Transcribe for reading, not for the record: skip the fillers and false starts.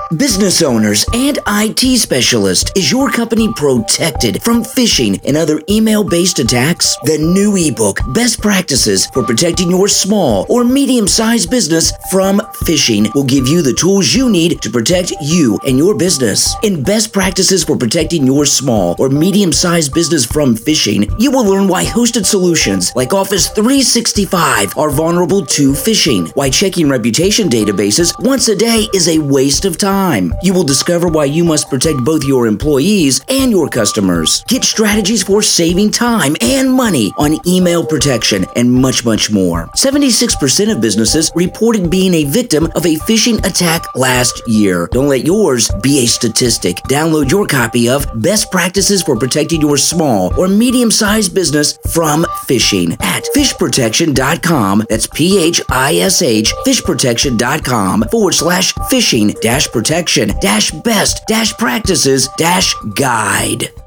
Business owners and IT specialists, is your company protected from phishing and other email-based attacks? The new ebook, Best Practices for Protecting Your Small or Medium-Sized Business from Phishing, will give you the tools you need to protect you and your business. In Best Practices for Protecting Your Small or Medium-Sized Business from Phishing, you will learn why hosted solutions like Office 365 are vulnerable to phishing, why checking reputation databases once a day is a waste of time. You will discover why you must protect both your employees and your customers. Get strategies for saving time and money on email protection and much, much more. 76% of businesses reported being a victim of a phishing attack last year. Don't let yours be a statistic. Download your copy of Best Practices for Protecting Your Small or Medium-Sized Business from Phishing at phishprotection.com. That's PHISH, phishprotection.com/phishing-protection-best-practices-guide.